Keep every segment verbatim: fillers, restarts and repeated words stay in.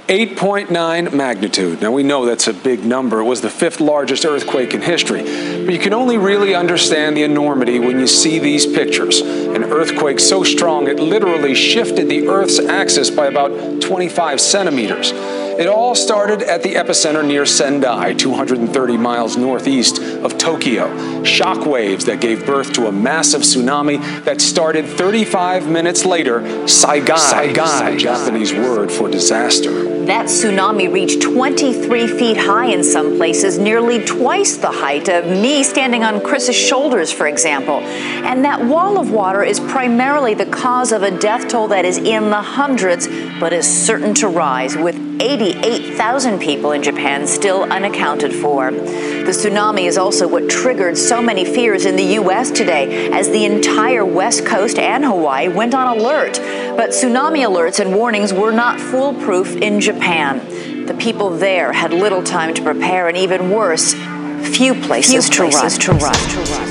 eight point nine magnitude. Now, we know that's a big number. It was the fifth largest earthquake in history. But you can only really understand the enormity when you see these pictures. An earthquake so strong it literally shifted the Earth's axis by about twenty-five centimeters. It all started at the epicenter near Sendai, two hundred thirty miles northeast of Tokyo. Shock waves that gave birth to a massive tsunami that started thirty-five minutes later. Saigai, Saigai is the Japanese word for disaster. That tsunami reached twenty-three feet high in some places, nearly twice the height of me standing on Chris's shoulders, for example. And that wall of water is primarily the cause of a death toll that is in the hundreds, but is certain to rise, with eighty-eight thousand people in Japan still unaccounted for. The tsunami is also what triggered so many fears in the U S today, as the entire West Coast and Hawaii went on alert. But tsunami alerts and warnings were not foolproof in Japan. The people there had little time to prepare, and even worse, few places, few places to run. To run.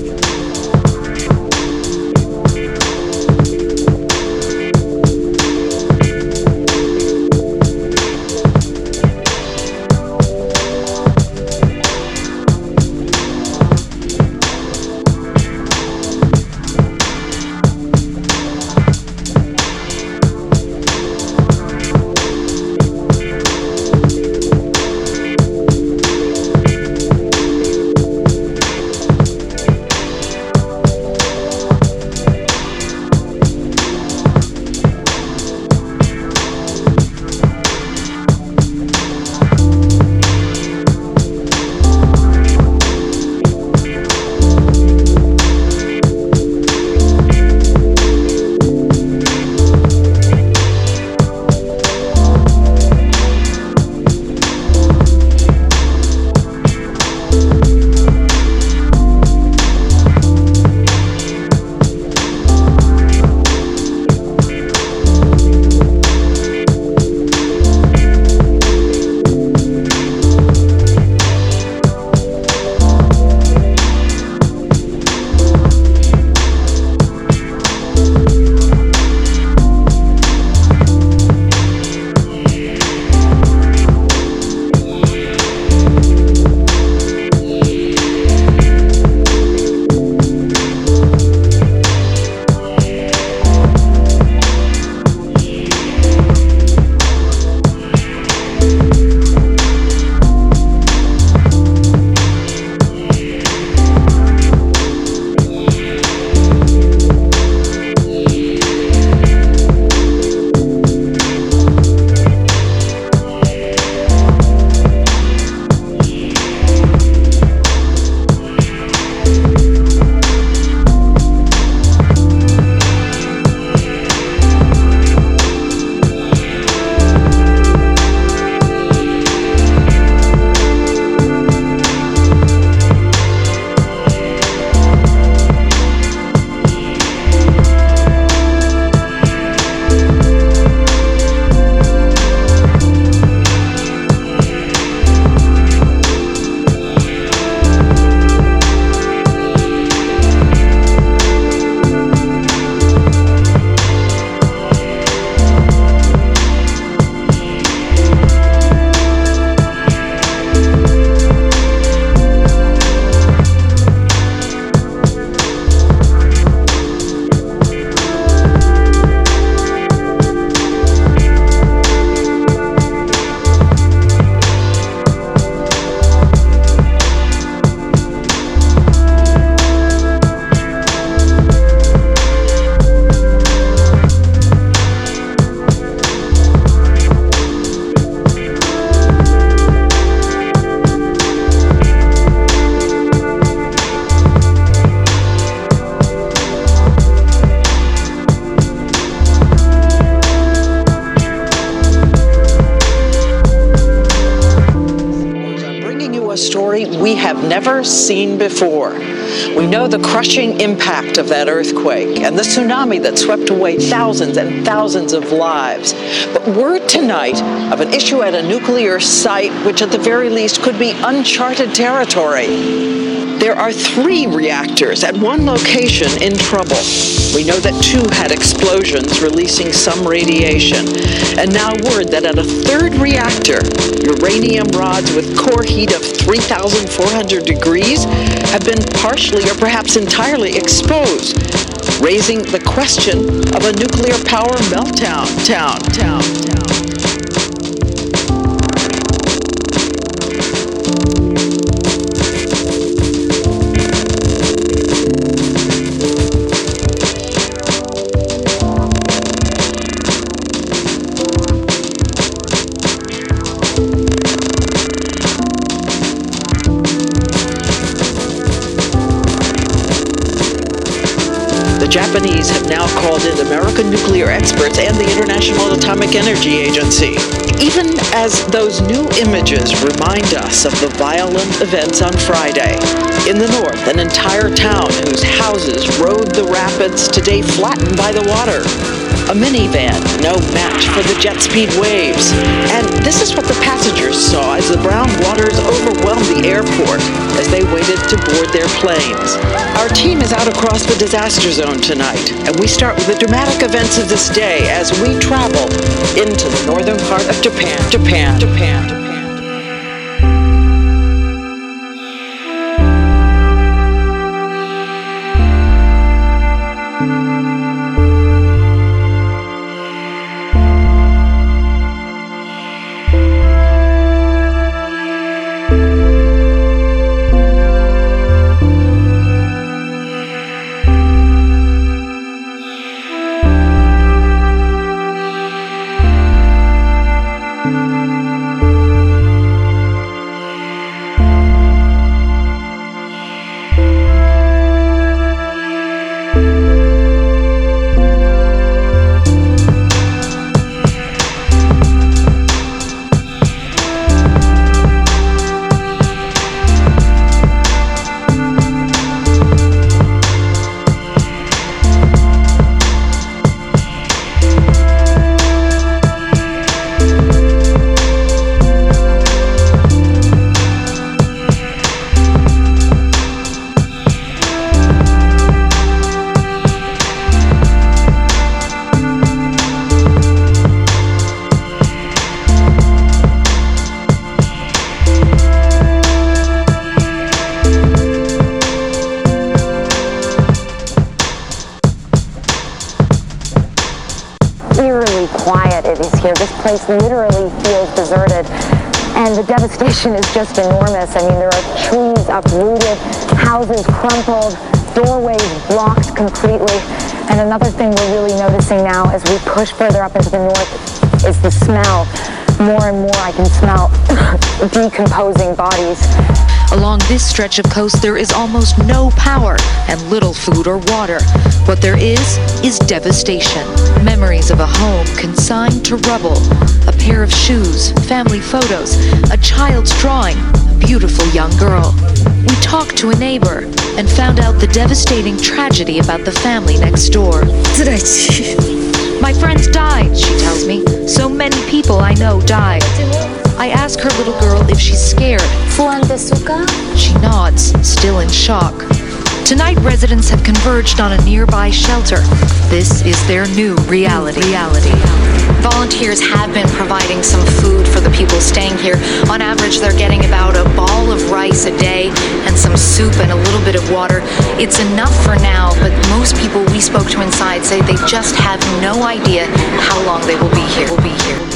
we have never seen before. We know the crushing impact of that earthquake and the tsunami that swept away thousands and thousands of lives. But word tonight of an issue at a nuclear site which at the very least could be uncharted territory. There are three reactors at one location in trouble. We know that two had explosions releasing some radiation. And now word that at a third reactor, uranium rods with core heat of three thousand four hundred degrees have been partially or perhaps entirely exposed, raising the question of a nuclear power meltdown. Town, town, town. The Japanese have now called in American nuclear experts and the International Atomic Energy Agency. Even as those new images remind us of the violent events on Friday. In the north, an entire town whose houses rode the rapids, today flattened by the water. A minivan, no match for the jet speed waves. And this is what the passengers saw as the brown waters overwhelmed the airport as they waited to board their planes. Our team is out across the disaster zone tonight, and we start with the dramatic events of this day as we travel into the northern part of Japan, Japan, Japan, Japan. Eerily quiet it is here. This place literally feels deserted, and the devastation is just enormous. I mean, there are trees uprooted, houses crumpled, doorways blocked completely. And another thing we're really noticing now as we push further up into the north is the smell. More and more I can smell decomposing bodies. Along this stretch of coast, there is almost no power and little food or water. What there is, is devastation. Memories of a home consigned to rubble. A pair of shoes, family photos, a child's drawing, a beautiful young girl. We talked to a neighbor and found out the devastating tragedy about the family next door. My friends died, she tells me. So many people I know died. I ask her little girl if she's scared. She nods, still in shock. Tonight, residents have converged on a nearby shelter. This is their new reality. reality. Volunteers have been providing some food for the people staying here. On average, they're getting about a ball of rice a day and some soup and a little bit of water. It's enough for now, but most people we spoke to inside say they just have no idea how long they will be here. Will be here.